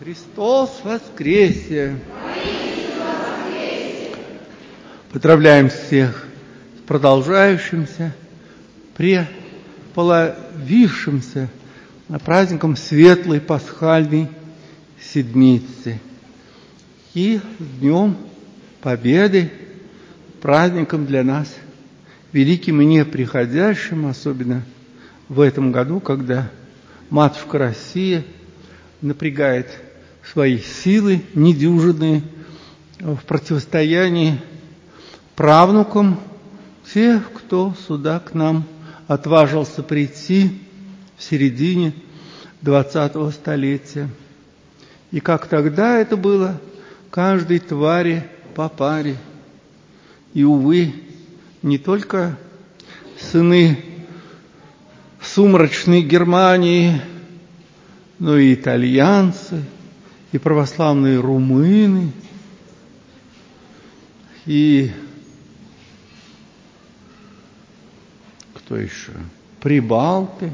Христос воскресе! Поздравляем всех с продолжающимся, преполовившимся праздником Светлой Пасхальной Седмицы и с Днем Победы, праздником для нас великим и неприходящим, особенно в этом году, когда Матушка Россия напрягает свои силы недюжинные в противостоянии правнукам тех, кто сюда к нам отважился прийти в середине 20-го столетия. И как тогда это было, каждой твари по паре. И, увы, не только сыны сумрачной Германии, но и итальянцы, и православные румыны, и кто еще? Прибалты.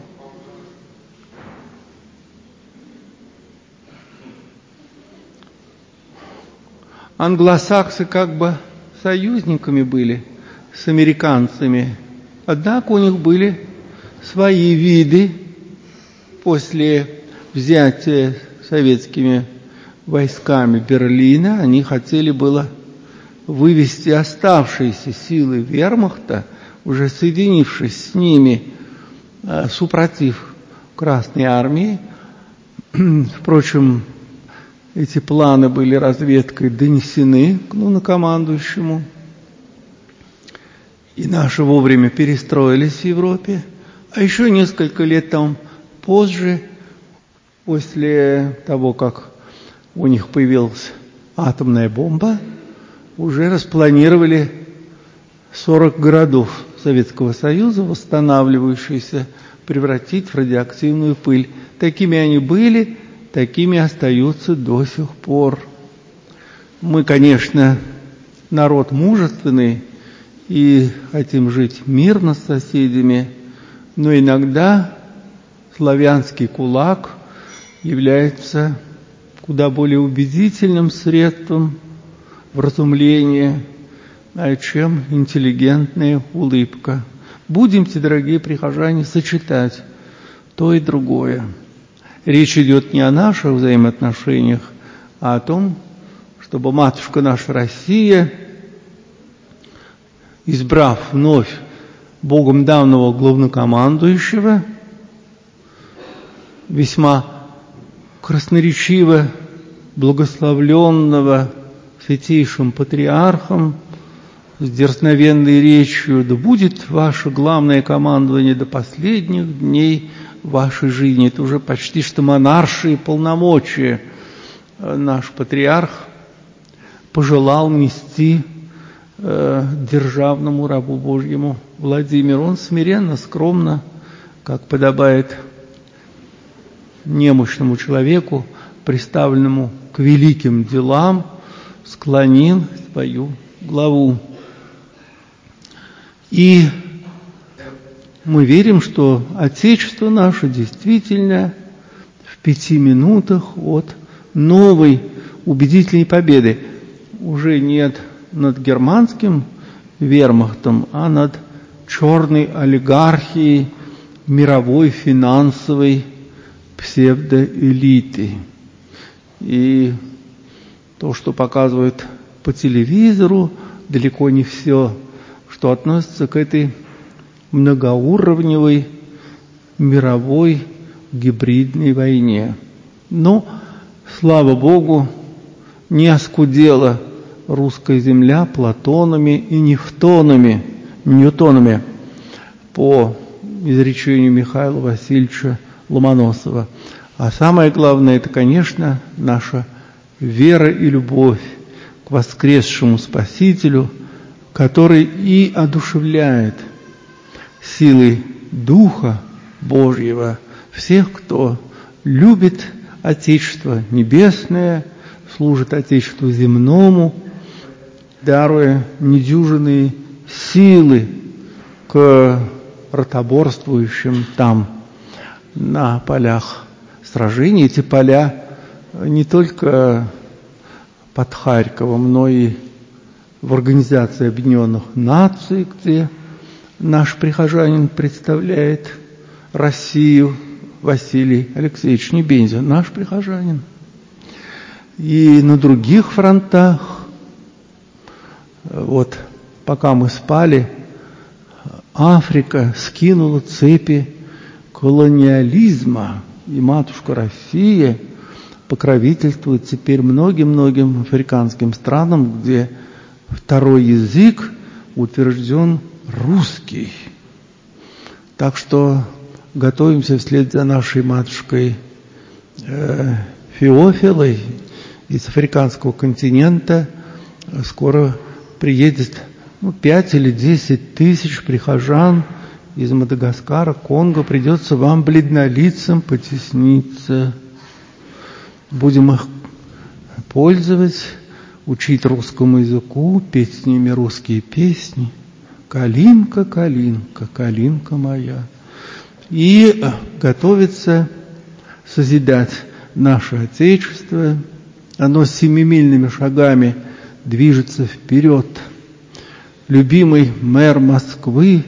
Англосаксы как бы союзниками были с американцами, однако у них были свои виды после взятия советскими войсками Берлина. Они хотели было вывести оставшиеся силы вермахта, уже соединившись с ними, супротив Красной Армии. Впрочем, эти планы были разведкой донесены главнокомандующему, и наши вовремя перестроились в Европе. А еще несколько лет там позже, после того, как у них появилась атомная бомба, уже распланировали 40 городов Советского Союза, восстанавливающиеся, превратить в радиоактивную пыль. Такими они были, такими остаются до сих пор. Мы, конечно, народ мужественный и хотим жить мирно с соседями, но иногда славянский кулак является куда более убедительным средством вразумления, чем интеллигентная улыбка. Будемте, дорогие прихожане, сочетать то и другое. Речь идет не о наших взаимоотношениях, а о том, чтобы матушка наша Россия, избрав вновь Богом данного главнокомандующего, весьма красноречиво благословленного святейшим патриархом, с дерзновенной речью: да будет ваше главное командование до последних дней вашей жизни. Это уже почти что монаршие полномочия наш патриарх пожелал нести державному рабу Божьему Владимиру. Он смиренно, скромно, как подобает немощному человеку, приставленному к великим делам, склонил свою главу. И мы верим, что Отечество наше действительно в 5 минутах от новой убедительной победы. Уже нет над германским вермахтом, а над черной олигархией мировой финансовой псевдоэлиты. И то, что показывают по телевизору, далеко не все, что относится к этой многоуровневой мировой гибридной войне. Но, слава Богу, не оскудела русская земля Платонами и Ньютонами, по изречению Михаила Васильевича Ломоносова. А самое главное, это, конечно, наша вера и любовь к воскресшему Спасителю, который и одушевляет силой Духа Божьего всех, кто любит Отечество Небесное, служит Отечеству земному, даруя недюжинные силы к ротоборствующим там на полях сражений. Эти поля не только под Харьковом, но и в Организации Объединенных Наций, где наш прихожанин представляет Россию, Василий Алексеевич Небензин, наш прихожанин. И на других фронтах, вот пока мы спали, Африка скинула цепи колониализма, и матушка Россия покровительствует теперь многим-многим африканским странам, где второй язык утвержден русский. Так что готовимся вслед за нашей матушкой Феофилой из африканского континента. Скоро приедет 5 или 10 тысяч прихожан из Мадагаскара, Конго. Придется вам, бледнолицам, потесниться. Будем их пользовать, учить русскому языку, петь с ними русские песни. «Калинка, калинка, калинка моя». И готовится созидать наше Отечество. Оно семимильными шагами движется вперед. Любимый мэр Москвы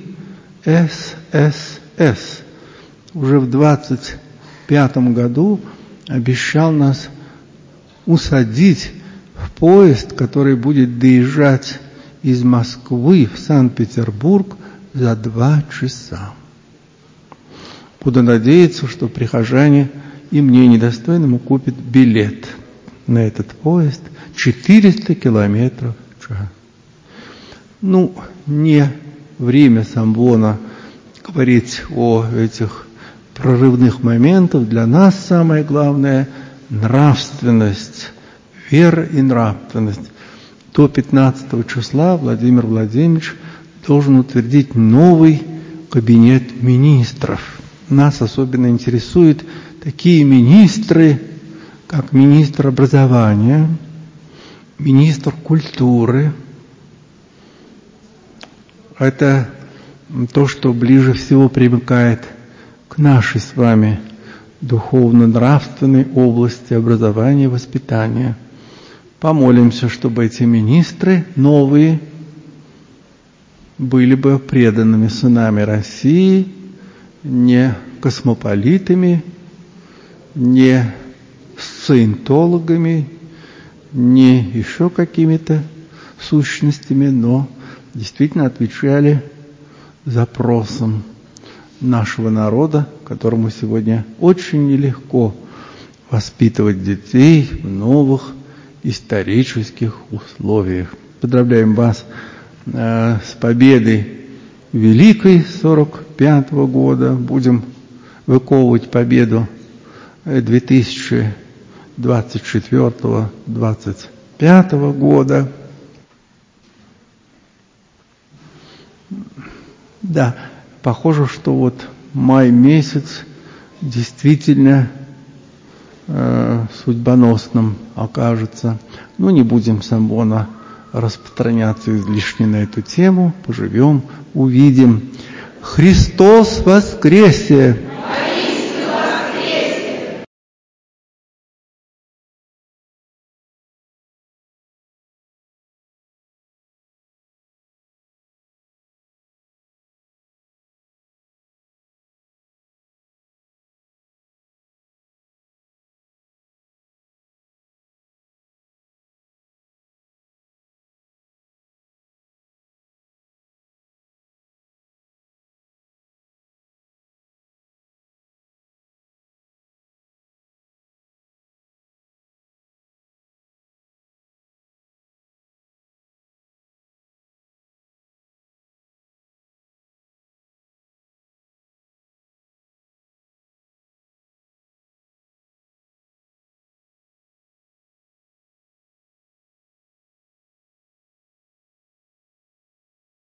ССС уже в 25 году обещал нас усадить в поезд, который будет доезжать из Москвы в Санкт-Петербург за 2 часа. Буду надеяться, что прихожане и мне недостойному купят билет на этот поезд 400 километров в час. Не время Самвона говорить о этих прорывных моментах. Для нас самое главное – нравственность, вера и нравственность. До 15 числа Владимир Владимирович должен утвердить новый кабинет министров. Нас особенно интересуют такие министры, как министр образования, министр культуры. Это то, что ближе всего примыкает к нашей с вами духовно-нравственной области образования и воспитания. Помолимся, чтобы эти министры новые были бы преданными сынами России, не космополитами, не саентологами, не еще какими-то сущностями, но действительно отвечали запросам нашего народа, которому сегодня очень нелегко воспитывать детей в новых исторических условиях. Поздравляем вас с победой великой 45 года. Будем выковывать победу 2024-2025 года. Да, похоже, что вот май месяц действительно судьбоносным окажется. Не будем Самвона распространяться излишне на эту тему. Поживем, увидим. Христос воскресе!